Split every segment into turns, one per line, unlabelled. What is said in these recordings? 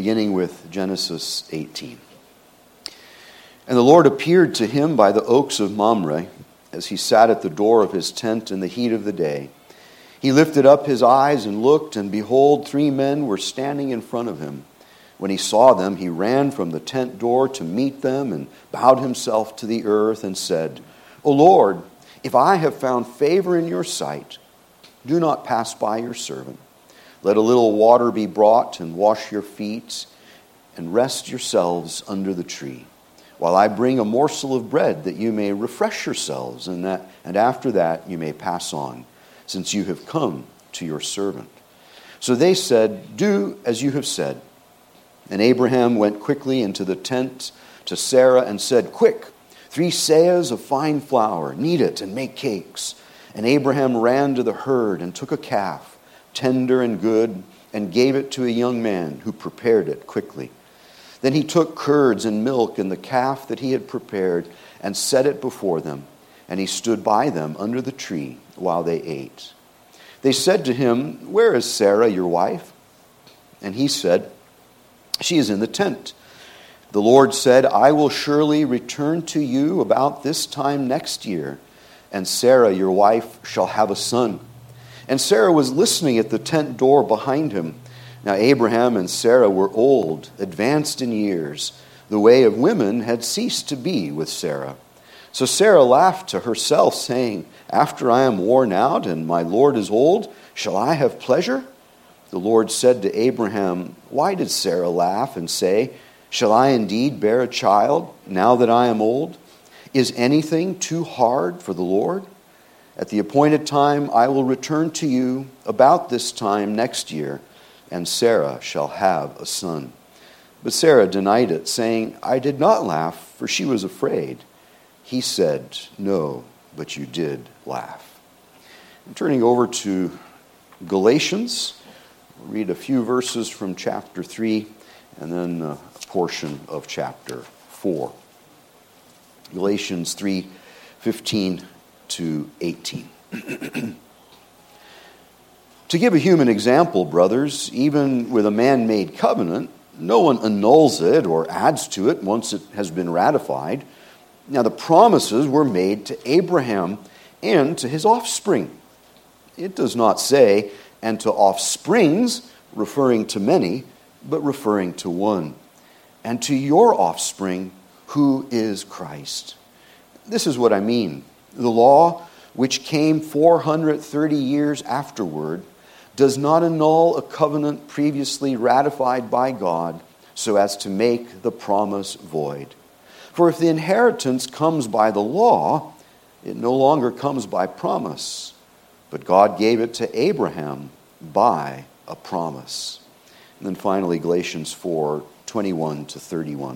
beginning with Genesis 18. And the Lord appeared to him by the oaks of Mamre, as he sat at the door of his tent in the heat of the day. He lifted up his eyes and looked, and behold, 3 men were standing in front of him. When he saw them, he ran from the tent door to meet them and bowed himself to the earth and said, O Lord, if I have found favor in your sight, do not pass by your servant. Let a little water be brought and wash your feet and rest yourselves under the tree, while I bring a morsel of bread that you may refresh yourselves, and after that you may pass on, since you have come to your servant. So they said, Do as you have said. And Abraham went quickly into the tent to Sarah and said, Quick, 3 seahs of fine flour, knead it and make cakes. And Abraham ran to the herd and took a calf, tender and good, and gave it to a young man who prepared it quickly. Then he took curds and milk and the calf that he had prepared and set it before them, and he stood by them under the tree while they ate. They said to him, Where is Sarah, your wife? And he said, She is in the tent. The Lord said, I will surely return to you about this time next year, and Sarah, your wife, shall have a son. And Sarah was listening at the tent door behind him. Now Abraham and Sarah were old, advanced in years. The way of women had ceased to be with Sarah. So Sarah laughed to herself, saying, After I am worn out and my Lord is old, shall I have pleasure? The Lord said to Abraham, Why did Sarah laugh and say, Shall I indeed bear a child now that I am old? Is anything too hard for the Lord? At the appointed time I will return to you about this time next year, and Sarah shall have a son. But Sarah denied it, saying, I did not laugh, for she was afraid. He said, No, but you did laugh. I'm turning over to Galatians. We'll read a few verses from chapter 3 and then a portion of chapter 4. Galatians 3:15 to 18. To give a human example, brothers, even with a man-made covenant, no one annuls it or adds to it once it has been ratified. Now the promises were made to Abraham and to his offspring. It does not say, and to offsprings, referring to many, but referring to one, and to your offspring, who is Christ. This is what I mean. The law, which came 430 years afterward, does not annul a covenant previously ratified by God so as to make the promise void. For if the inheritance comes by the law, it no longer comes by promise, but God gave it to Abraham by a promise. And then finally, Galatians 4:21 to 31.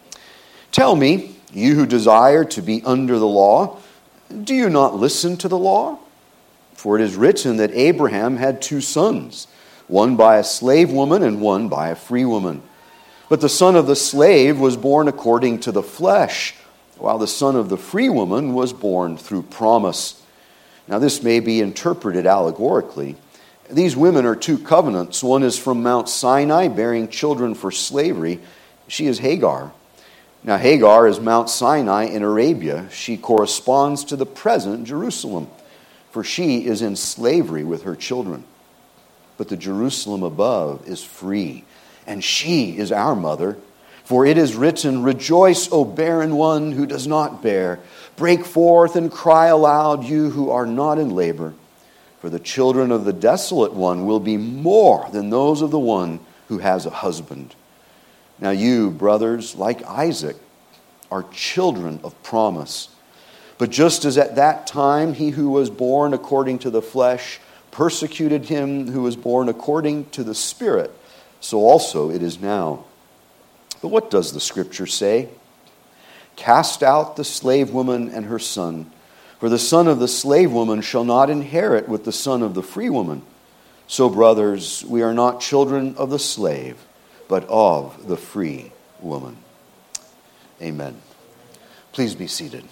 Tell me, you who desire to be under the law, do you not listen to the law? For it is written that Abraham had 2 sons, one by a slave woman and one by a free woman. But the son of the slave was born according to the flesh, while the son of the free woman was born through promise. Now this may be interpreted allegorically. These women are 2 covenants. One is from Mount Sinai, bearing children for slavery. She is Hagar. Now Hagar is Mount Sinai in Arabia. She corresponds to the present Jerusalem, for she is in slavery with her children. But the Jerusalem above is free, and she is our mother. For it is written, Rejoice, O barren one who does not bear. Break forth and cry aloud, you who are not in labor. For the children of the desolate one will be more than those of the one who has a husband. Now you, brothers, like Isaac, are children of promise. But just as at that time he who was born according to the flesh persecuted him who was born according to the Spirit, so also it is now. But what does the Scripture say? Cast out the slave woman and her son, for the son of the slave woman shall not inherit with the son of the free woman. So, brothers, we are not children of the slave, but of the free woman. Amen. Please be seated.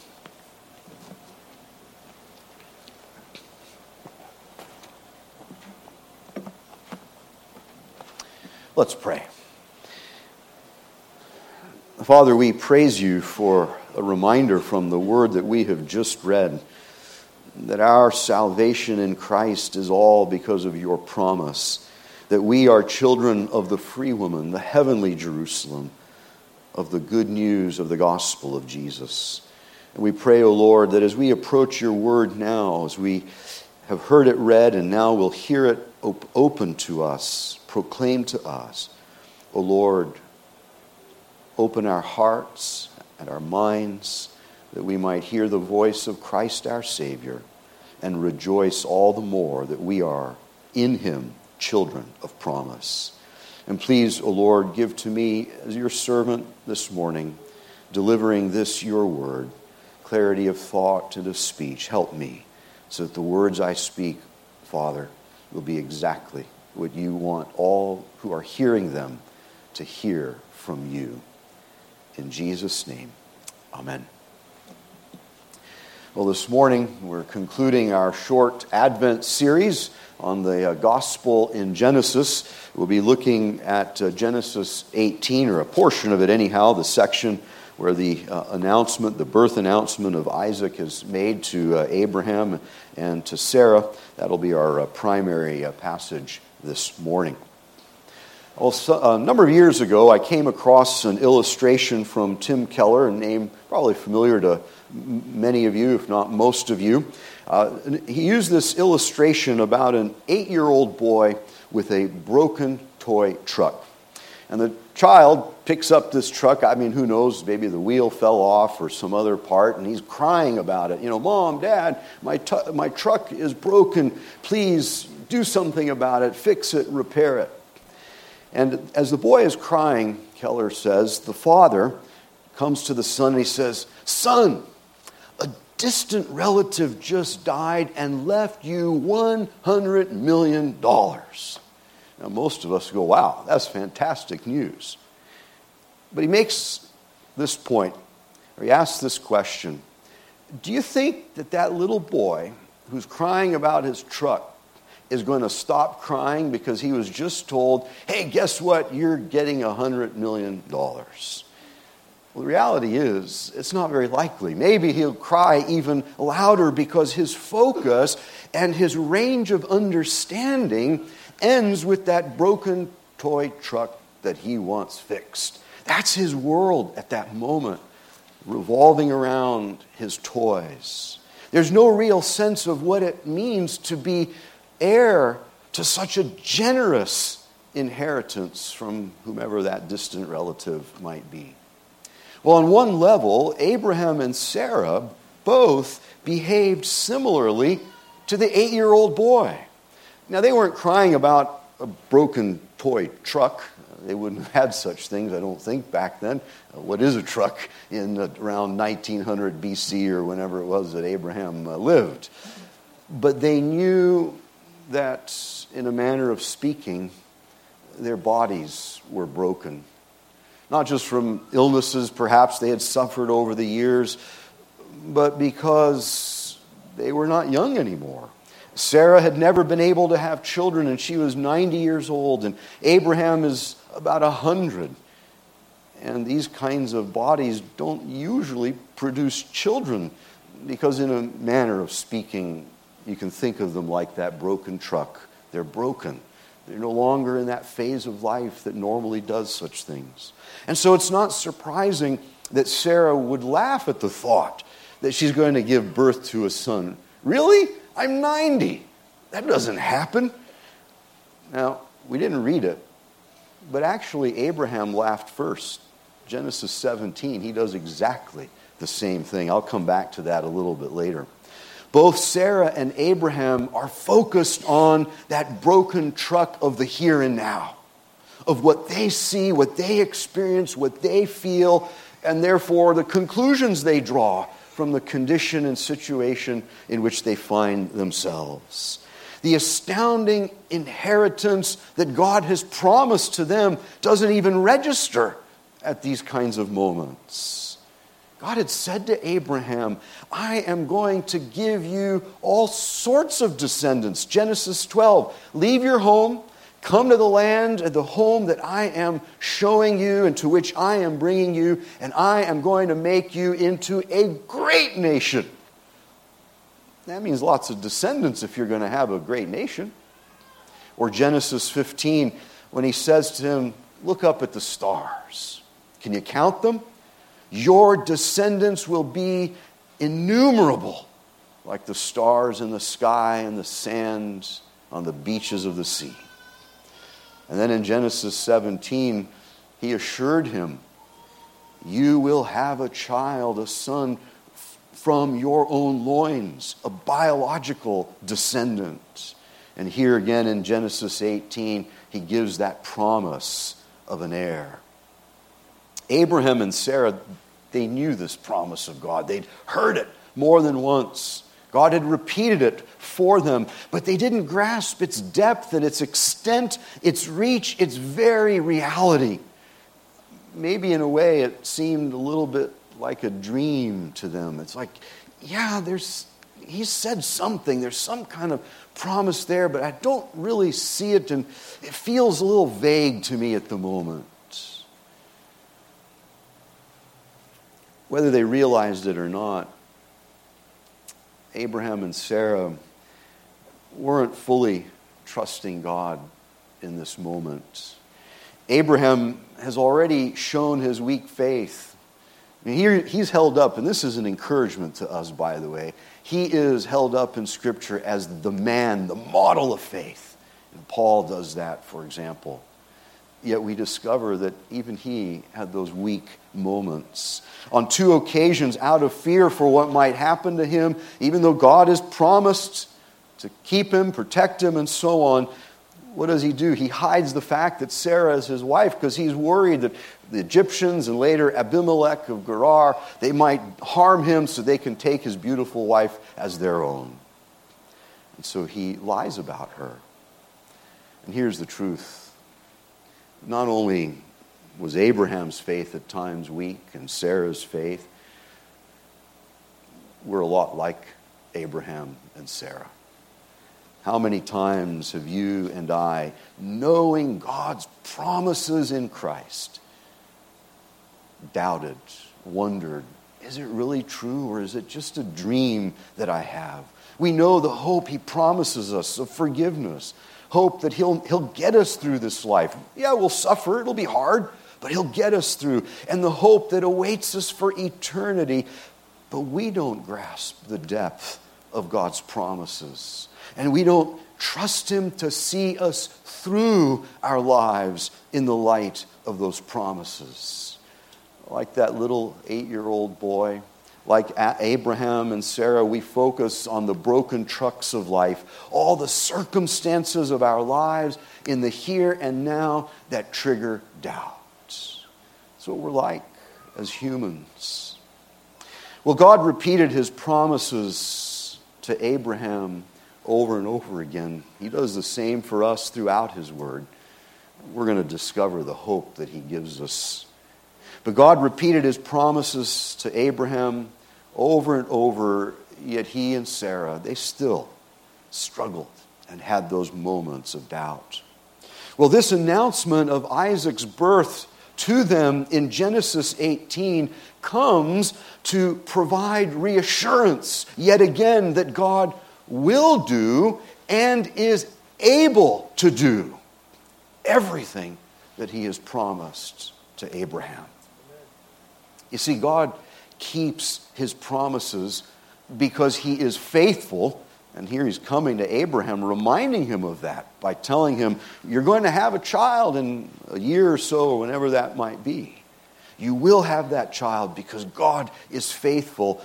Let's pray. Father, we praise you for a reminder from the word that we have just read, that our salvation in Christ is all because of your promise, that we are children of the free woman, the heavenly Jerusalem, of the good news of the gospel of Jesus. And we pray, O Lord, that as we approach your word now, as we have heard it read and now will hear it open to us, proclaimed to us, O Lord, open our hearts and our minds that we might hear the voice of Christ our Savior and rejoice all the more that we are in him children of promise. And please, O Lord, give to me as your servant this morning, delivering this your word, clarity of thought and of speech. Help me so that the words I speak, Father, will be exactly what you want all who are hearing them to hear from you. In Jesus' name, amen. Well, this morning we're concluding our short Advent series on the Gospel in Genesis. We'll be looking at Genesis 18, or a portion of it anyhow, the section where the birth announcement of Isaac is made to Abraham and to Sarah. That'll be our primary passage this morning. Well, a number of years ago, I came across an illustration from Tim Keller, a name probably familiar to many of you, if not most of you. He used this illustration about an 8-year-old boy with a broken toy truck. And the child picks up this truck. I mean, who knows, maybe the wheel fell off or some other part, and he's crying about it. Mom, Dad, my truck is broken. Please do something about it. Fix it, repair it. And as the boy is crying, Keller says, the father comes to the son and he says, "Son, a distant relative just died and left you $100 million. Now, most of us go, wow, that's fantastic news. But he makes this point, or he asks this question: do you think that little boy who's crying about his truck is going to stop crying because he was just told, hey, guess what? You're getting $100 million. Well, the reality is, it's not very likely. Maybe he'll cry even louder because his focus and his range of understanding ends with that broken toy truck that he wants fixed. That's his world at that moment, revolving around his toys. There's no real sense of what it means to be heir to such a generous inheritance from whomever that distant relative might be. Well, on one level, Abraham and Sarah both behaved similarly to the 8-year-old boy. Now, they weren't crying about a broken toy truck. They wouldn't have had such things, I don't think, back then. What is a truck in around 1900 BC or whenever it was that Abraham lived? But they knew that, in a manner of speaking, their bodies were broken. Not just from illnesses perhaps they had suffered over the years, but because they were not young anymore. Sarah had never been able to have children, and she was 90 years old, and Abraham is about 100. And these kinds of bodies don't usually produce children because, in a manner of speaking, you can think of them like that broken truck. They're broken. They're no longer in that phase of life that normally does such things. And so it's not surprising that Sarah would laugh at the thought that she's going to give birth to a son. Really? I'm 90. That doesn't happen. Now, we didn't read it, but actually Abraham laughed first. Genesis 17, he does exactly the same thing. I'll come back to that a little bit later. Both Sarah and Abraham are focused on that broken truck of the here and now, of what they see, what they experience, what they feel, and therefore the conclusions they draw from the condition and situation in which they find themselves. The astounding inheritance that God has promised to them doesn't even register at these kinds of moments. God had said to Abraham, I am going to give you all sorts of descendants. Genesis 12, leave your home, Come to the land and the home that I am showing you and to which I am bringing you, and I am going to make you into a great nation. That means lots of descendants if you're going to have a great nation. Or Genesis 15, when he says to him, look up at the stars. Can you count them? Your descendants will be innumerable, like the stars in the sky and the sands on the beaches of the sea. And then in Genesis 17, he assured him, you will have a child, a son from your own loins, a biological descendant. And here again in Genesis 18, he gives that promise of an heir. Abraham and Sarah, they knew this promise of God. They'd heard it more than once. God had repeated it for them, but they didn't grasp its depth and its extent, its reach, its very reality. Maybe in a way it seemed a little bit like a dream to them. It's like, yeah, he said something. There's some kind of promise there, but I don't really see it, and it feels a little vague to me at the moment. Whether they realized it or not, Abraham and Sarah weren't fully trusting God in this moment. Abraham has already shown his weak faith. I mean, here he's held up, and this is an encouragement to us, by the way. He is held up in Scripture as the man, the model of faith. And Paul does that, for example. Yet we discover that even he had those weak moments. On 2 occasions, out of fear for what might happen to him, even though God has promised to keep him, protect him, and so on, what does he do? He hides the fact that Sarah is his wife because he's worried that the Egyptians and later Abimelech of Gerar, they might harm him so they can take his beautiful wife as their own. And so he lies about her. And here's the truth. Not only was Abraham's faith at times weak and Sarah's faith, we're a lot like Abraham and Sarah. How many times have you and I, knowing God's promises in Christ, doubted, wondered, is it really true or is it just a dream that I have? We know the hope he promises us of forgiveness. Hope that he'll get us through this life. Yeah, we'll suffer, it'll be hard, but he'll get us through. And the hope that awaits us for eternity. But we don't grasp the depth of God's promises. And we don't trust him to see us through our lives in the light of those promises. Like that little 8-year-old boy, like Abraham and Sarah, we focus on the broken trucks of life, all the circumstances of our lives in the here and now that trigger doubt. That's what we're like as humans. Well, God repeated his promises to Abraham over and over again. He does the same for us throughout his word. We're going to discover the hope that he gives us. But God repeated his promises to Abraham over and over, yet he and Sarah, they still struggled and had those moments of doubt. Well, this announcement of Isaac's birth to them in Genesis 18 comes to provide reassurance yet again that God will do and is able to do everything that he has promised to Abraham. You see, God keeps his promises because he is faithful. And here he's coming to Abraham, reminding him of that by telling him, you're going to have a child in a year or so, whenever that might be. You will have that child because God is faithful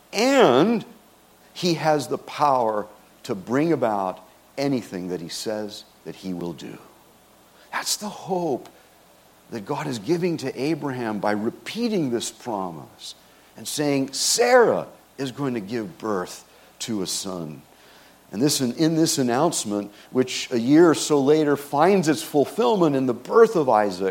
and he has the power to bring about anything that he says that he will do. That's the hope that God is giving to Abraham by repeating this promise and saying, Sarah is going to give birth to a son. And in this announcement, which a year or so later finds its fulfillment in the birth of Isaac,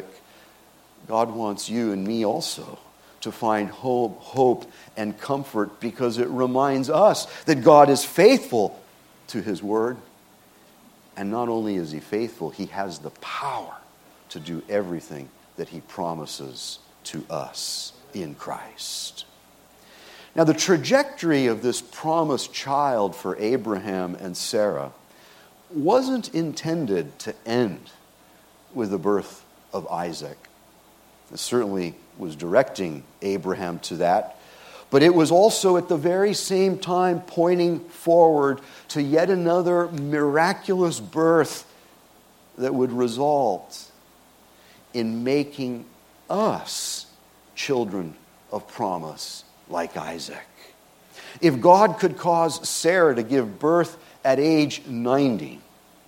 God wants you and me also to find hope and comfort because it reminds us that God is faithful to his word And not only is he faithful, he has the power to do everything that he promises to us in Christ. Now, the trajectory of this promised child for Abraham and Sarah wasn't intended to end with the birth of Isaac. It certainly was directing Abraham to that, but it was also at the very same time pointing forward to yet another miraculous birth that would result in making us children of promise like Isaac. If God could cause Sarah to give birth at age 90,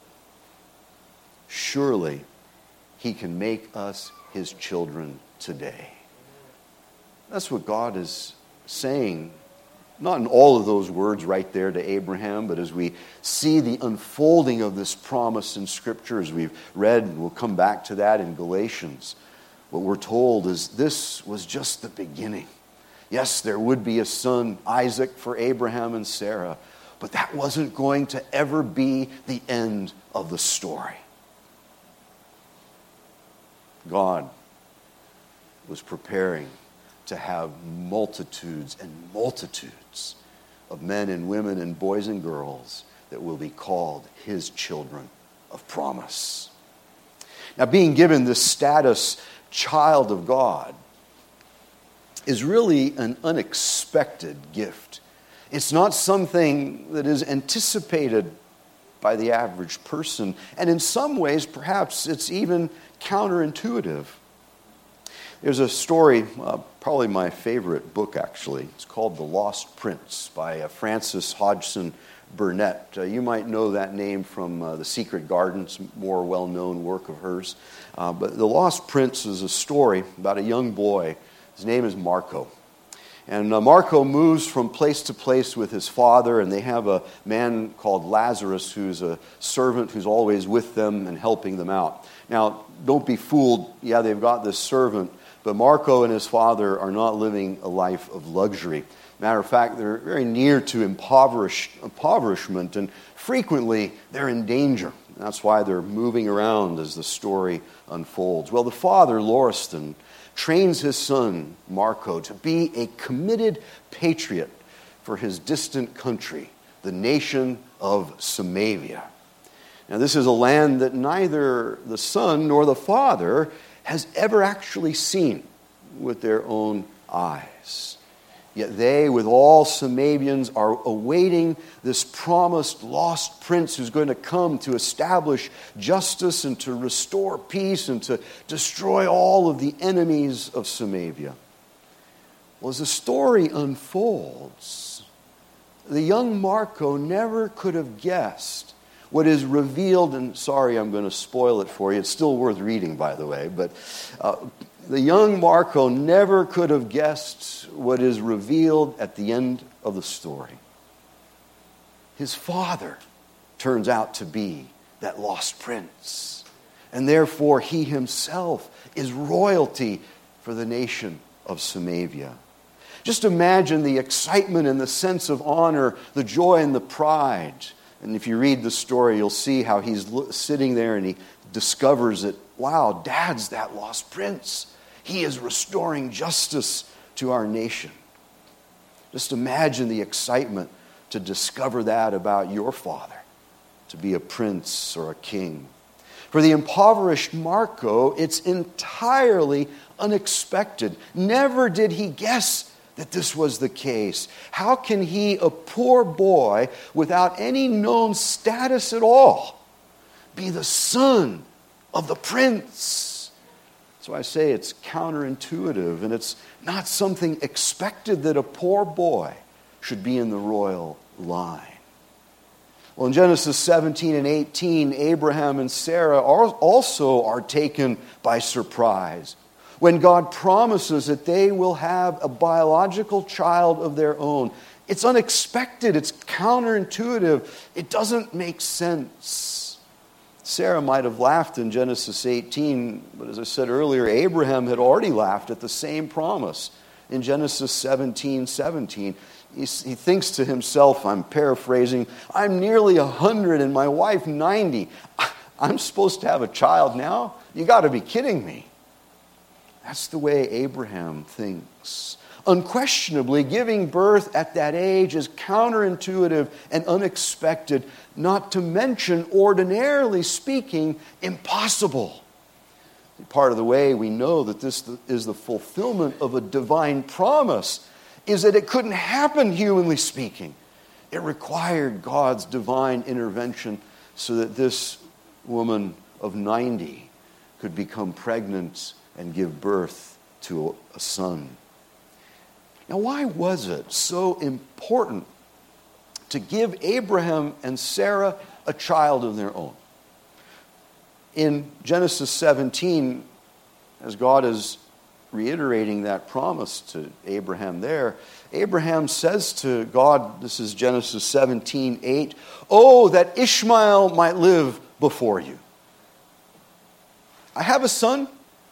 surely he can make us his children today. That's what God is saying, not in all of those words right there to Abraham, but as we see the unfolding of this promise in Scripture, as we've read, and we'll come back to that in Galatians, what we're told is this was just the beginning. Yes, there would be a son, Isaac, for Abraham and Sarah, but that wasn't going to ever be the end of the story. God was preparing to have multitudes and multitudes of men and women and boys and girls that will be called his children of promise. Now, being given this status, child of God, is really an unexpected gift. It's not something that is anticipated by the average person, and in some ways, perhaps it's even counterintuitive. There's a story, probably my favorite book actually. It's called The Lost Prince by Frances Hodgson Burnett. You might know that name from The Secret Garden, it's a more well-known work of hers. But The Lost Prince is a story about a young boy. His name is Marco. And Marco moves from place to place with his father, and they have a man called Lazarus who's a servant who's always with them and helping them out. Now, don't be fooled. Yeah, they've got this servant, but Marco and his father are not living a life of luxury. Matter of fact, they're very near to impoverishment, and frequently they're in danger. That's why they're moving around as the story unfolds. Well, the father, Lauriston, trains his son, Marco, to be a committed patriot for his distant country, the nation of Samavia. Now, this is a land that neither the son nor the father has ever actually seen with their own eyes. Yet they, with all Samavians, are awaiting this promised lost prince who's going to come to establish justice and to restore peace and to destroy all of the enemies of Samavia. Well, as the story unfolds, the young Marco never could have guessed what is revealed, and sorry I'm going to spoil it for you, it's still worth reading by the way, but the young Marco never could have guessed what is revealed at the end of the story. His father turns out to be that lost prince, and therefore he himself is royalty for the nation of Samavia. Just imagine the excitement and the sense of honor, the joy and the pride. And if you read the story, you'll see how he's sitting there and he discovers that, wow, Dad's that lost prince. He is restoring justice to our nation. Just imagine the excitement to discover that about your father, to be a prince or a king. For the impoverished Marco, it's entirely unexpected. Never did he guess that this was the case. How can he, a poor boy without any known status at all, be the son of the prince? So I say it's counterintuitive, and it's not something expected that a poor boy should be in the royal line. Well, in Genesis 17 and 18, Abraham and Sarah also are taken by surprise when God promises that they will have a biological child of their own. It's unexpected. It's counterintuitive. It doesn't make sense. Sarah might have laughed in Genesis 18, but as I said earlier, Abraham had already laughed at the same promise in Genesis 17:17. he thinks to himself, I'm paraphrasing, I'm nearly 100 and my wife 90. I'm supposed to have a child now? You got to be kidding me. That's the way Abraham thinks. Unquestionably, giving birth at that age is counterintuitive and unexpected, not to mention, ordinarily speaking, impossible. Part of the way we know that this is the fulfillment of a divine promise is that it couldn't happen, humanly speaking. It required God's divine intervention so that this woman of 90 could become pregnant and give birth to a son. Now, why was it so important to give Abraham and Sarah a child of their own? In Genesis 17, as God is reiterating that promise to Abraham there, Abraham says to God, this is Genesis 17:8, "Oh, that Ishmael might live before you." I have a son.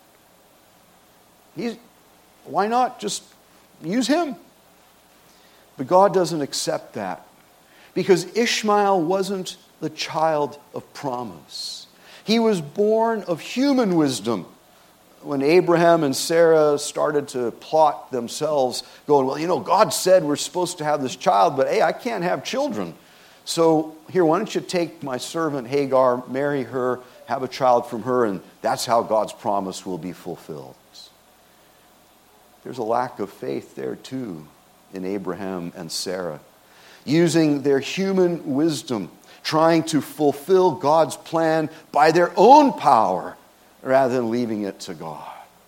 Why not just use him? But God doesn't accept that because Ishmael wasn't the child of promise. He was born of human wisdom. When Abraham and Sarah started to plot themselves, going, well, God said we're supposed to have this child, but hey, I can't have children. So here, why don't you take my servant Hagar, marry her, have a child from her, and that's how God's promise will be fulfilled. There's a lack of faith there too in Abraham and Sarah, using their human wisdom, trying to fulfill God's plan by their own power rather than leaving it to God.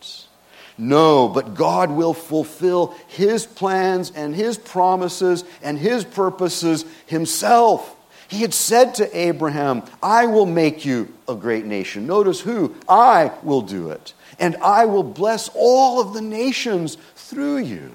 No, but God will fulfill His plans and His promises and His purposes Himself. He had said to Abraham, I will make you a great nation. Notice who? I will do it. And I will bless all of the nations through you.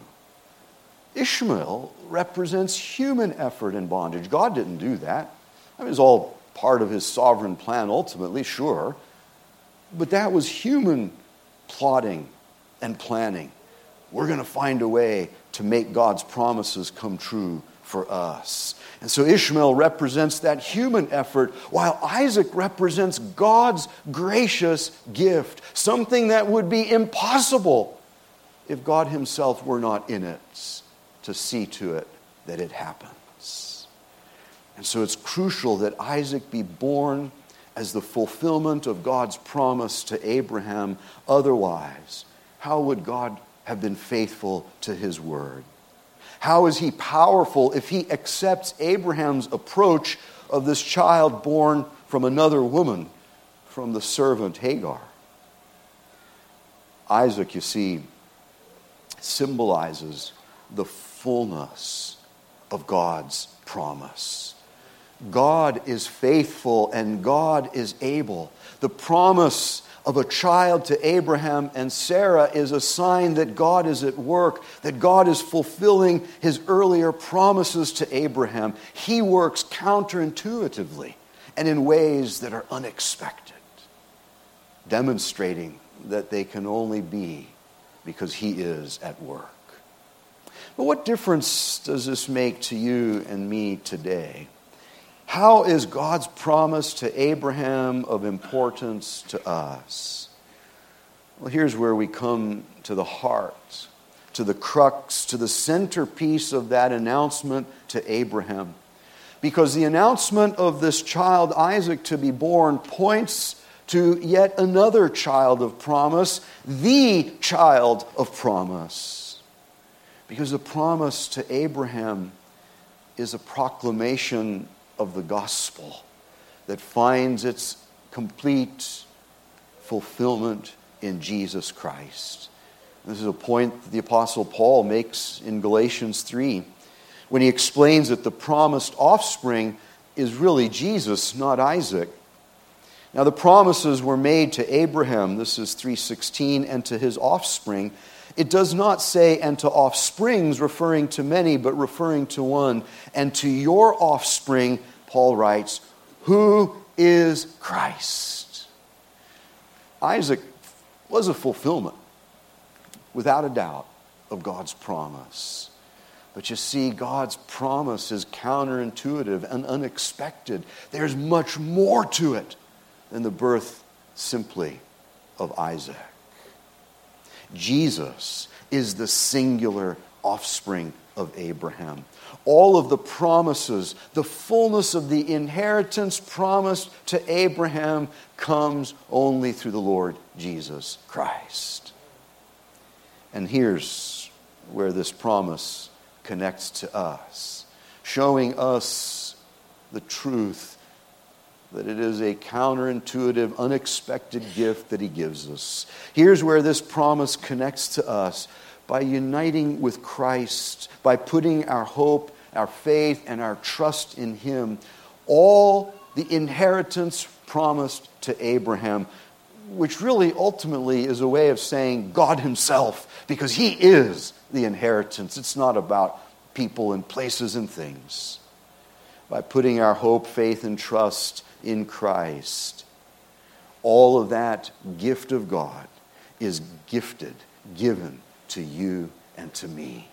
Ishmael represents human effort and bondage. God didn't do that. It was all part of His sovereign plan ultimately, sure. But that was human plotting and planning. We're going to find a way to make God's promises come true for us. And so Ishmael represents that human effort, while Isaac represents God's gracious gift, something that would be impossible if God Himself were not in it to see to it that it happens. And so it's crucial that Isaac be born as the fulfillment of God's promise to Abraham. Otherwise, how would God have been faithful to His word? How is He powerful if He accepts Abraham's approach of this child born from another woman, from the servant Hagar? Isaac, you see, symbolizes the fullness of God's promise. God is faithful and God is able. The promise of a child to Abraham and Sarah is a sign that God is at work, that God is fulfilling His earlier promises to Abraham. He works counterintuitively and in ways that are unexpected, demonstrating that they can only be because He is at work. But what difference does this make to you and me today? How is God's promise to Abraham of importance to us? Well, here's where we come to the heart, to the crux, to the centerpiece of that announcement to Abraham. Because the announcement of this child, Isaac, to be born points to yet another child of promise, the child of promise. Because the promise to Abraham is a proclamation of the gospel that finds its complete fulfillment in Jesus Christ. This is a point that the Apostle Paul makes in Galatians 3 when he explains that the promised offspring is really Jesus, not Isaac. Now the promises were made to Abraham, this is 3:16, and to his offspring. It does not say, and to offsprings, referring to many, but referring to one. And to your offspring, Paul writes, who is Christ. Isaac was a fulfillment, without a doubt, of God's promise. But you see, God's promise is counterintuitive and unexpected. There's much more to it than the birth simply of Isaac. Jesus is the singular offspring of Abraham. All of the promises, the fullness of the inheritance promised to Abraham comes only through the Lord Jesus Christ. And here's where this promise connects to us, showing us the truth that it is a counterintuitive, unexpected gift that he gives us. Here's where this promise connects to us by uniting with Christ, by putting our hope, our faith, and our trust in him. All the inheritance promised to Abraham, which really ultimately is a way of saying God himself, because he is the inheritance. It's not about people and places and things. By putting our hope, faith, and trust in Christ, all of that gift of God is given to you and to me.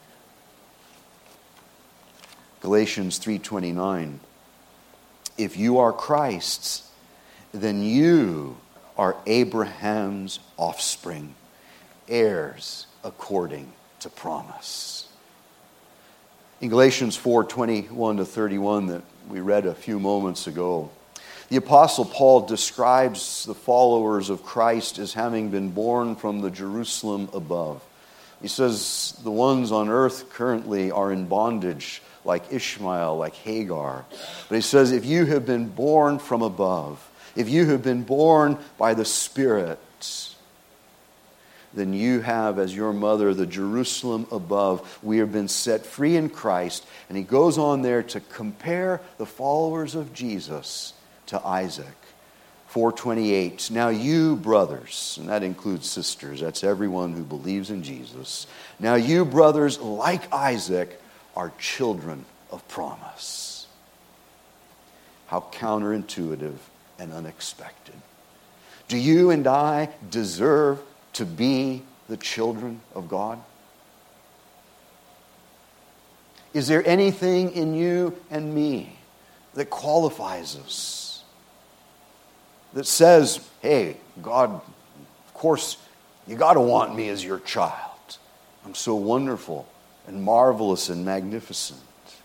Galatians 3:29. If you are Christ's, then you are Abraham's offspring, heirs according to promise. In Galatians 4:21-31 that we read a few moments ago, the Apostle Paul describes the followers of Christ as having been born from the Jerusalem above. He says the ones on earth currently are in bondage, like Ishmael, like Hagar. But he says, if you have been born from above, if you have been born by the Spirit, then you have as your mother the Jerusalem above. We have been set free in Christ. And he goes on there to compare the followers of Jesus to Isaac. 4:28. Now you brothers, and that includes sisters, that's everyone who believes in Jesus. Now you brothers, like Isaac, are children of promise. How counterintuitive and unexpected. Do you and I deserve to be the children of God? Is there anything in you and me that qualifies us? That says, hey, God, of course, you got to want me as your child. I'm so wonderful and marvelous and magnificent.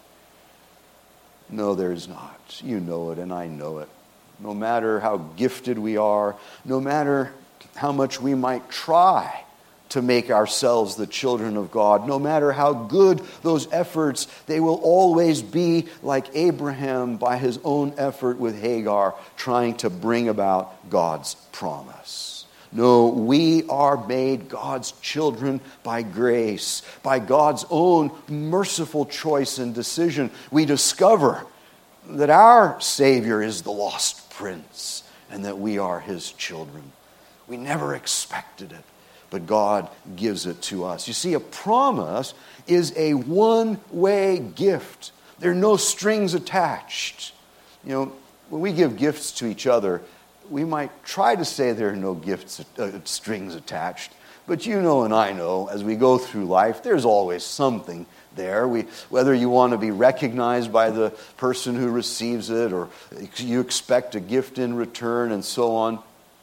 No, there is not. You know it and I know it. No matter how gifted we are, no matter how much we might try to make ourselves the children of God, no matter how good those efforts, they will always be like Abraham by his own effort with Hagar, trying to bring about God's promise. No, we are made God's children by grace, by God's own merciful choice and decision. We discover that our Savior is the lost prince and that we are his children. We never expected it, but God gives it to us. You see, a promise is a one-way gift. There are no strings attached. You know, when we give gifts to each other, we might try to say there are no strings attached. But you know and I know, as we go through life, there's always something there. Whether you want to be recognized by the person who receives it, or you expect a gift in return, and so on.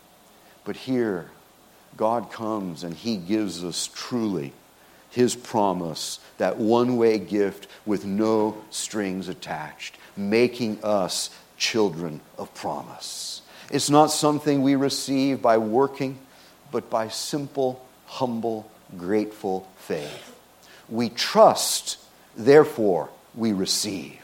But here, God comes and he gives us truly his promise, that one-way gift with no strings attached, making us children of promise. It's not something we receive by working, but by simple, humble, grateful faith. We trust, therefore we receive.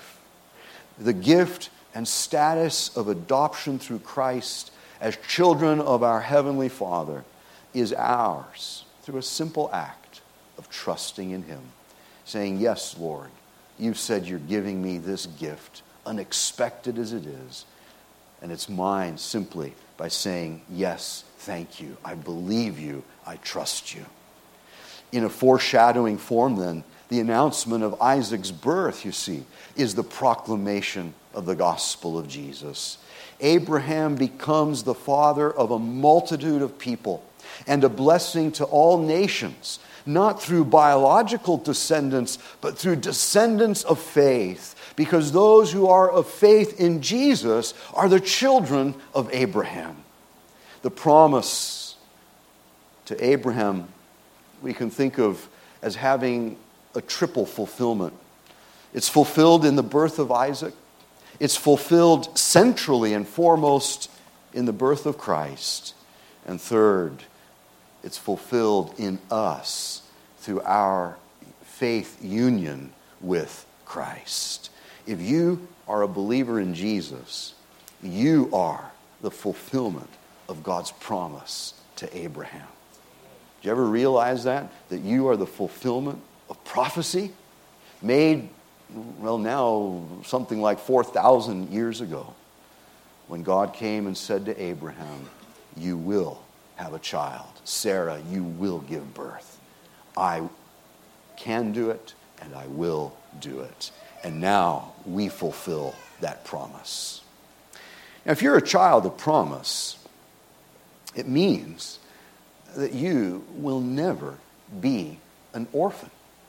The gift and status of adoption through Christ as children of our Heavenly Father is ours through a simple act of trusting in him. Saying, yes, Lord, you've said you're giving me this gift, unexpected as it is, and it's mine simply by saying, yes, thank you, I believe you, I trust you. In a foreshadowing form then, the announcement of Isaac's birth, you see, is the proclamation of the gospel of Jesus. Abraham becomes the father of a multitude of people and a blessing to all nations not through biological descendants, but through descendants of faith, because those who are of faith in Jesus are the children of Abraham. The promise to Abraham we can think of as having a triple fulfillment. It's fulfilled in the birth of Isaac. It's fulfilled centrally and foremost in the birth of Christ. And third, it's fulfilled in us through our faith union with Christ. If you are a believer in Jesus, you are the fulfillment of God's promise to Abraham. Did you ever realize that? That you are the fulfillment of prophecy made, well, now something like 4,000 years ago, when God came and said to Abraham, you will have a child. Sarah, you will give birth. I can do it, and I will do it. And now we fulfill that promise. Now, if you're a child of promise, it means that you will never be an orphan.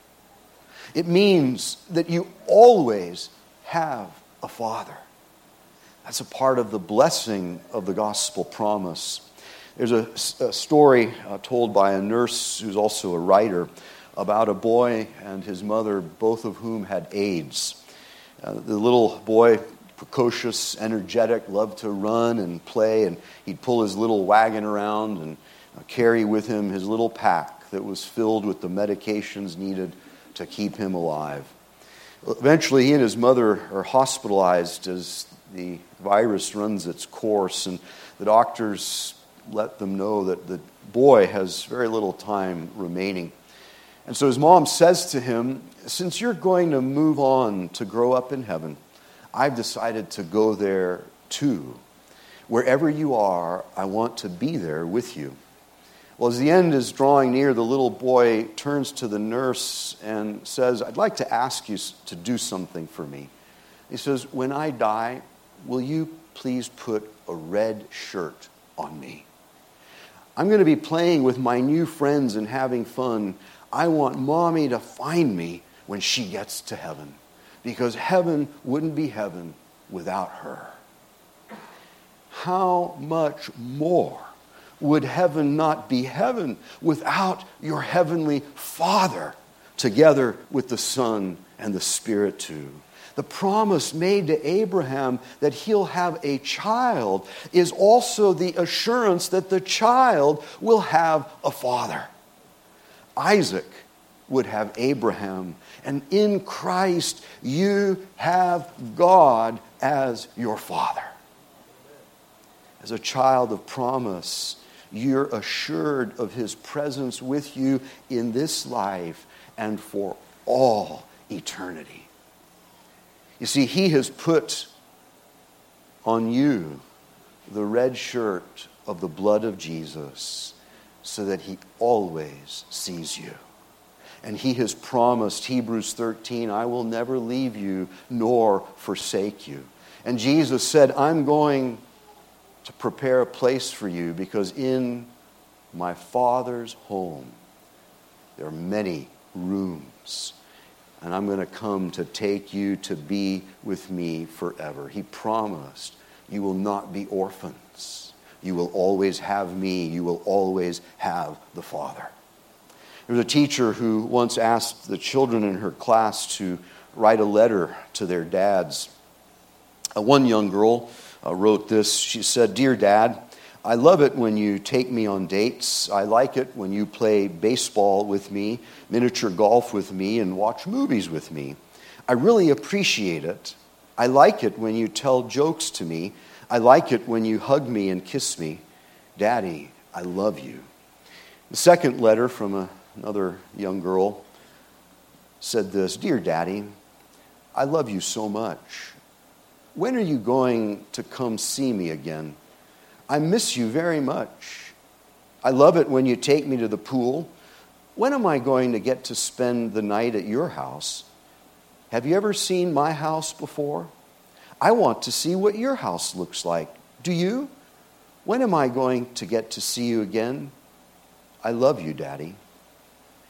It means that you always have a father. That's a part of the blessing of the gospel promise. There's a story told by a nurse who's also a writer about a boy and his mother, both of whom had AIDS. The little boy, precocious, energetic, loved to run and play, and he'd pull his little wagon around and carry with him his little pack that was filled with the medications needed to keep him alive. Eventually, he and his mother are hospitalized as the virus runs its course, and the doctors let them know that the boy has very little time remaining. And so his mom says to him, since you're going to move on to grow up in heaven, I've decided to go there too. Wherever you are, I want to be there with you. Well, as the end is drawing near, the little boy turns to the nurse and says, I'd like to ask you to do something for me. He says, when I die, will you please put a red shirt on me? I'm going to be playing with my new friends and having fun. I want Mommy to find me when she gets to heaven, because heaven wouldn't be heaven without her. How much more would heaven not be heaven without your heavenly Father, together with the Son and the Spirit too? The promise made to Abraham that he'll have a child is also the assurance that the child will have a father. Isaac would have Abraham, and in Christ you have God as your father. As a child of promise, you're assured of his presence with you in this life and for all eternity. You see, he has put on you the red shirt of the blood of Jesus so that he always sees you. And he has promised, Hebrews 13, I will never leave you nor forsake you. And Jesus said, I'm going to prepare a place for you, because in my Father's home there are many rooms, and I'm going to come to take you to be with me forever. He promised you will not be orphans. You will always have me. You will always have the Father. There was a teacher who once asked the children in her class to write a letter to their dads. One young girl wrote this. She said, Dear Dad, I love it when you take me on dates. I like it when you play baseball with me, miniature golf with me, and watch movies with me. I really appreciate it. I like it when you tell jokes to me. I like it when you hug me and kiss me. Daddy, I love you. The second letter from another young girl said this, Dear Daddy, I love you so much. When are you going to come see me again? I miss you very much. I love it when you take me to the pool. When am I going to get to spend the night at your house? Have you ever seen my house before? I want to see what your house looks like. Do you? When am I going to get to see you again? I love you, Daddy.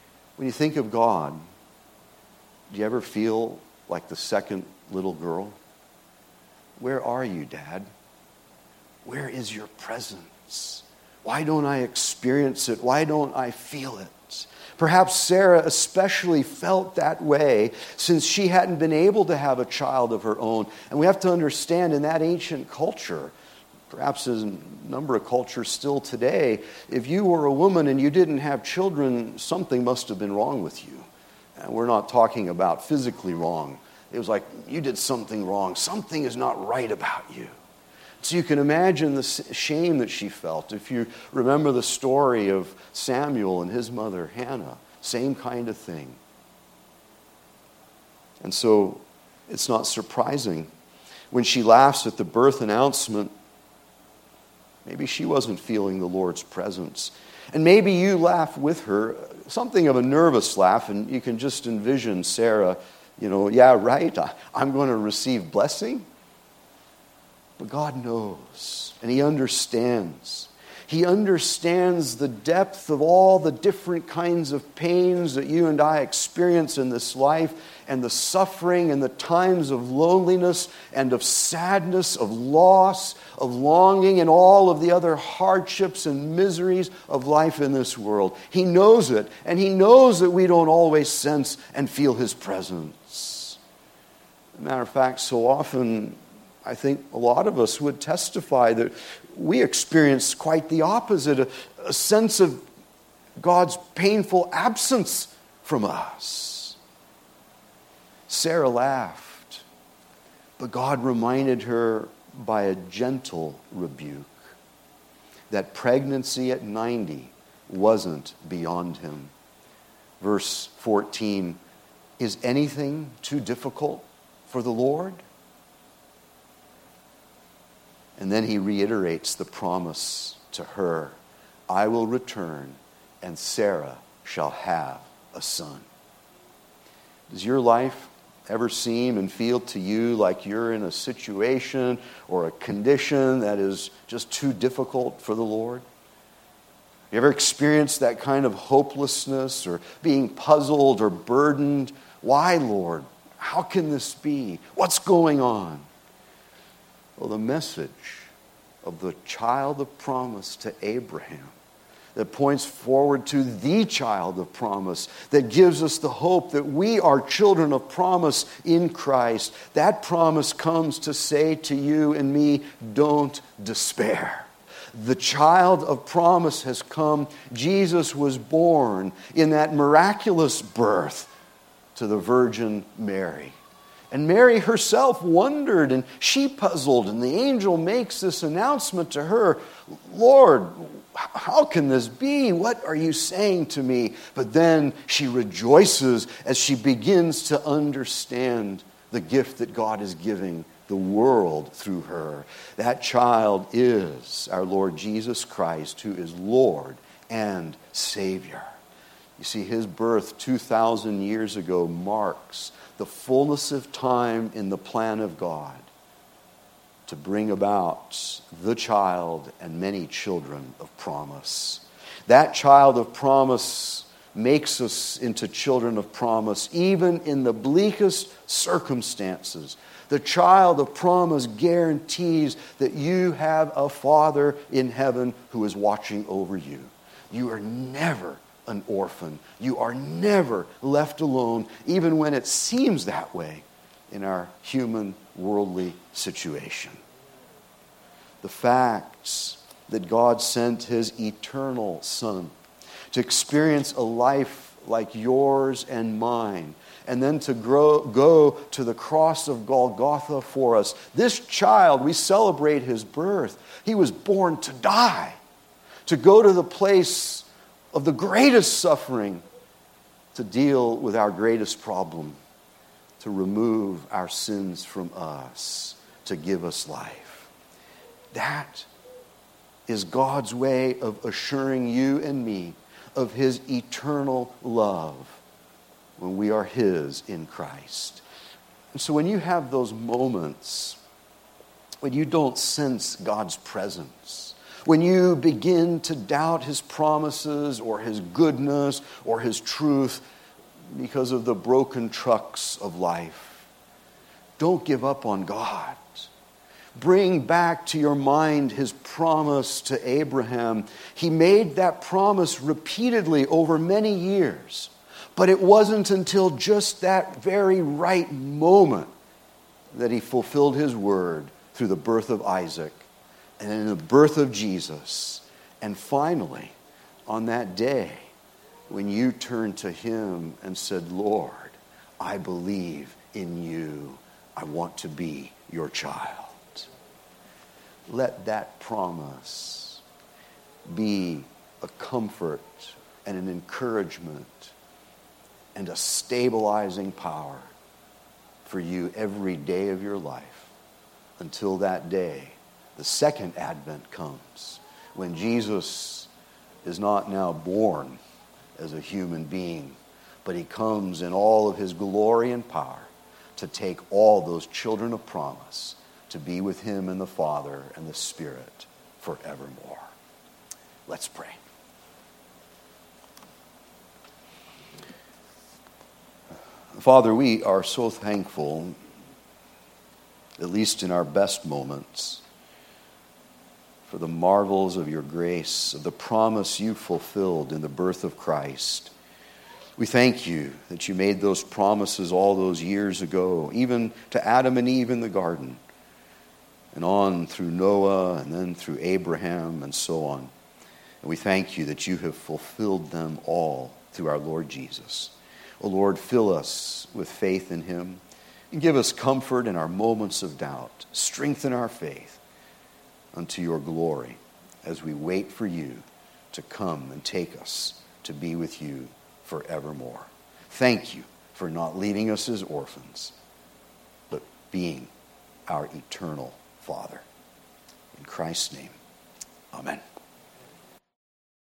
When you think of God, do you ever feel like the second little girl? Where are you, Dad? Where is your presence? Why don't I experience it? Why don't I feel it? Perhaps Sarah especially felt that way since she hadn't been able to have a child of her own. And we have to understand, in that ancient culture, perhaps in a number of cultures still today, if you were a woman and you didn't have children, something must have been wrong with you. And we're not talking about physically wrong. It was like, you did something wrong. Something is not right about you. So you can imagine the shame that she felt. If you remember the story of Samuel and his mother, Hannah, same kind of thing. And so it's not surprising when she laughs at the birth announcement. Maybe she wasn't feeling the Lord's presence. And maybe you laugh with her, something of a nervous laugh, and you can just envision Sarah, yeah, right, I'm going to receive blessing. But God knows, and He understands. He understands the depth of all the different kinds of pains that you and I experience in this life, and the suffering and the times of loneliness and of sadness, of loss, of longing, and all of the other hardships and miseries of life in this world. He knows it, and He knows that we don't always sense and feel His presence. As a matter of fact, so often, I think a lot of us would testify that we experience quite the opposite, a sense of God's painful absence from us. Sarah laughed, but God reminded her by a gentle rebuke that pregnancy at 90 wasn't beyond Him. Verse 14, is anything too difficult for the Lord? And then He reiterates the promise to her, I will return and Sarah shall have a son. Does your life ever seem and feel to you like you're in a situation or a condition that is just too difficult for the Lord? You ever experienced that kind of hopelessness or being puzzled or burdened? Why, Lord? How can this be? What's going on? Well, the message of the child of promise to Abraham that points forward to the child of promise, that gives us the hope that we are children of promise in Christ. That promise comes to say to you and me, don't despair. The child of promise has come. Jesus was born in that miraculous birth to the Virgin Mary. And Mary herself wondered, and she puzzled, and the angel makes this announcement to her, Lord, how can this be? What are you saying to me? But then she rejoices as she begins to understand the gift that God is giving the world through her. That child is our Lord Jesus Christ, who is Lord and Savior. You see, His birth 2,000 years ago marks the fullness of time in the plan of God to bring about the child and many children of promise. That child of promise makes us into children of promise, even in the bleakest circumstances. The child of promise guarantees that you have a Father in heaven who is watching over you. You are never an orphan. You are never left alone, even when it seems that way in our human, worldly situation. The facts that God sent His eternal Son to experience a life like yours and mine, and then to go to the cross of Golgotha for us. This child, we celebrate His birth. He was born to die, to go to the place of the greatest suffering, to deal with our greatest problem, to remove our sins from us, to give us life. That is God's way of assuring you and me of His eternal love when we are His in Christ. And so when you have those moments when you don't sense God's presence, when you begin to doubt his promises or his goodness or his truth because of the broken trucks of life, don't give up on God. Bring back to your mind his promise to Abraham. He made that promise repeatedly over many years, but it wasn't until just that very right moment that he fulfilled his word through the birth of Isaac and in the birth of Jesus. And finally, on that day, when you turned to him and said, Lord, I believe in you. I want to be your child. Let that promise be a comfort and an encouragement and a stabilizing power for you every day of your life until that day, the second advent comes, when Jesus is not now born as a human being, but he comes in all of his glory and power to take all those children of promise to be with him and the Father and the Spirit forevermore. Let's pray. Father, we are so thankful, at least in our best moments, for the marvels of your grace, of the promise you fulfilled in the birth of Christ. We thank you that you made those promises all those years ago, even to Adam and Eve in the garden, and on through Noah, and then through Abraham, and so on. And we thank you that you have fulfilled them all through our Lord Jesus. O Lord, fill us with faith in him, and give us comfort in our moments of doubt. Strengthen our faith unto your glory as we wait for you to come and take us to be with you forevermore. Thank you for not leaving us as orphans, but being our eternal Father. In Christ's name, amen.